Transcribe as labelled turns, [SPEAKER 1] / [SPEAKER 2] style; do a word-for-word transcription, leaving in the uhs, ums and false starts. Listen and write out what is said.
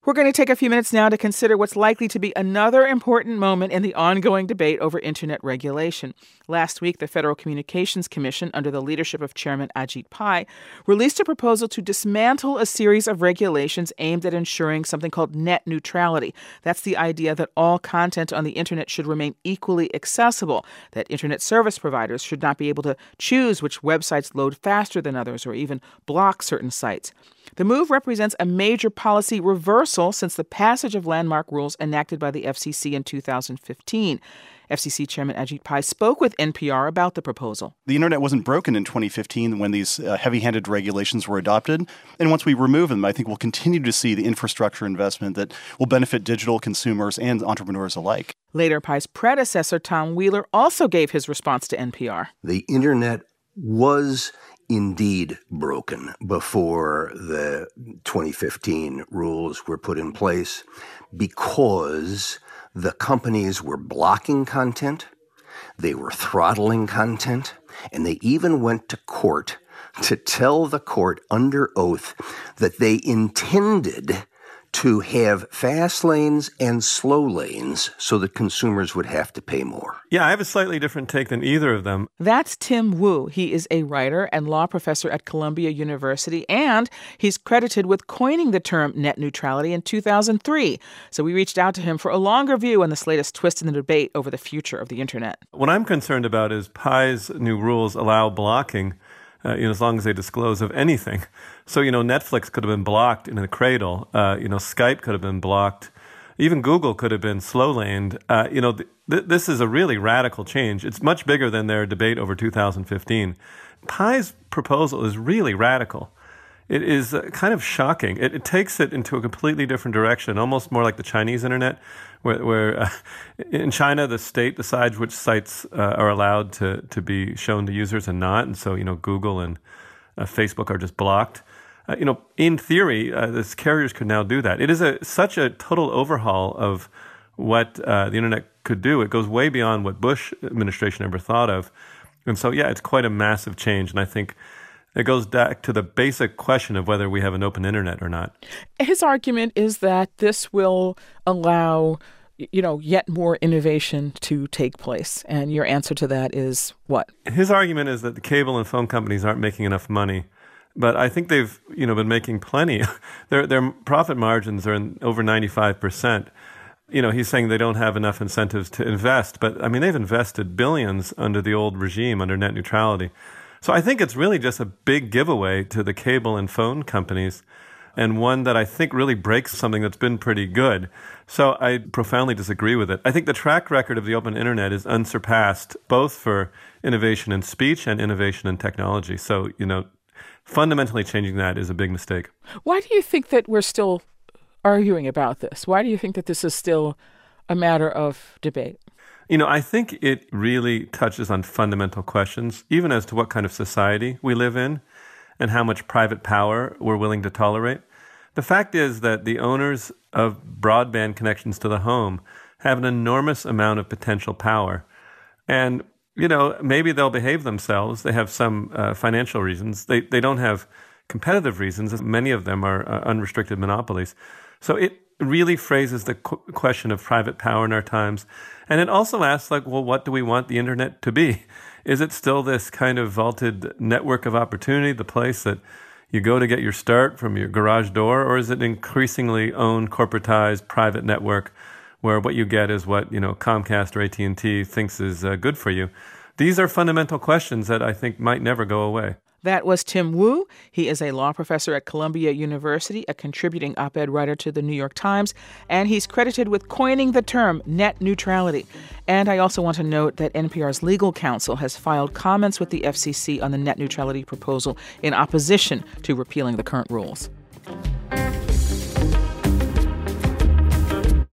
[SPEAKER 1] We're going to take a few minutes now to consider what's likely to be another important moment in the ongoing debate over Internet regulation. Last week, the Federal Communications Commission, under the leadership of Chairman Ajit Pai, released a proposal to dismantle a series of regulations aimed at ensuring something called net neutrality. That's the idea that all content on the Internet should remain equally accessible, that Internet service providers should not be able to choose which websites load faster than others or even block certain sites. The move represents a major policy reversal since the passage of landmark rules enacted by the F C C in two thousand fifteen. F C C Chairman Ajit Pai spoke with N P R about the proposal.
[SPEAKER 2] The Internet wasn't broken in twenty fifteen when these uh, heavy-handed regulations were adopted. And once we remove them, I think we'll continue to see the infrastructure investment that will benefit digital consumers and entrepreneurs alike.
[SPEAKER 1] Later, Pai's predecessor, Tom Wheeler, also gave his response to N P R.
[SPEAKER 3] The Internet was indeed broken before the twenty fifteen rules were put in place because the companies were blocking content, they were throttling content, and they even went to court to tell the court under oath that they intended to have fast lanes and slow lanes so that consumers would have to pay more.
[SPEAKER 4] Yeah, I have a slightly different take than either of them.
[SPEAKER 1] That's Tim Wu. He is a writer and law professor at Columbia University, and he's credited with coining the term net neutrality in two thousand three. So we reached out to him for a longer view on this latest twist in the debate over the future of the Internet.
[SPEAKER 4] What I'm concerned about is Pai's new rules allow blocking Uh, you know, as long as they disclose of anything. So, you know, Netflix could have been blocked in the cradle. Uh, you know, Skype could have been blocked. Even Google could have been slow-laned. Uh, you know, th- th- this is a really radical change. It's much bigger than their debate over two thousand fifteen. Pai's proposal is really radical. It is uh, kind of shocking. It, it takes it into a completely different direction, almost more like the Chinese Internet, where, where uh, in China, the state decides which sites uh, are allowed to, to be shown to users and not. And so, you know, Google and uh, Facebook are just blocked. Uh, you know, in theory, uh, the carriers could now do that. It is a such a total overhaul of what uh, the Internet could do. It goes way beyond what Bush administration ever thought of. And so, yeah, it's quite a massive change. And I think it goes back to the basic question of whether we have an open Internet or not.
[SPEAKER 1] His argument is that this will allow, you know, yet more innovation to take place. And your answer to that is what?
[SPEAKER 4] His argument is that the cable and phone companies aren't making enough money. But I think they've, you know, been making plenty. their their profit margins are in over ninety-five percent. You know, he's saying they don't have enough incentives to invest. But, I mean, they've invested billions under the old regime, under net neutrality. So I think it's really just a big giveaway to the cable and phone companies, and one that I think really breaks something that's been pretty good. So I profoundly disagree with it. I think the track record of the open Internet is unsurpassed, both for innovation in speech and innovation in technology. So, you know, fundamentally changing that is a big mistake.
[SPEAKER 1] Why do you think that we're still arguing about this? Why do you think that this is still a matter of debate?
[SPEAKER 4] You know, I think it really touches on fundamental questions, even as to what kind of society we live in and how much private power we're willing to tolerate. The fact is that the owners of broadband connections to the home have an enormous amount of potential power. And, you know, maybe they'll behave themselves. They have some uh, financial reasons. They, they don't have competitive reasons. Many of them are uh, unrestricted monopolies. So it really phrases the qu- question of private power in our times. And it also asks, like, well, what do we want the Internet to be? Is it still this kind of vaulted network of opportunity, the place that you go to get your start from your garage door? Or is it an increasingly owned, corporatized, private network where what you get is what, you know, Comcast or A T and T thinks is uh, good for you? These are fundamental questions that I think might never go away.
[SPEAKER 1] That was Tim Wu. He is a law professor at Columbia University, a contributing op-ed writer to the New York Times, and he's credited with coining the term net neutrality. And I also want to note that N P R's legal counsel has filed comments with the F C C on the net neutrality proposal in opposition to repealing the current rules.